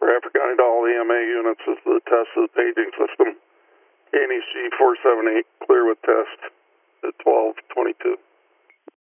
Bradford County to all EMA units. This is the test of the paging system. KNEC 478, clear with test at 12:22.